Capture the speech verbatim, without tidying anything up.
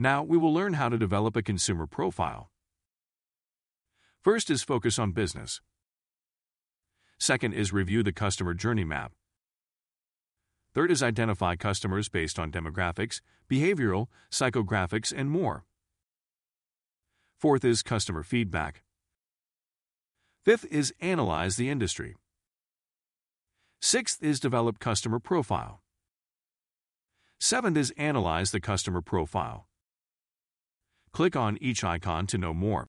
Now we will learn how to develop a consumer profile. First is focus on business. Second is review the customer journey map. Third is identify customers based on demographics, behavioral, psychographics, and more. Fourth is customer feedback. Fifth is analyze the industry. Sixth is develop customer profile. Seventh is analyze the customer profile. Click on each icon to know more.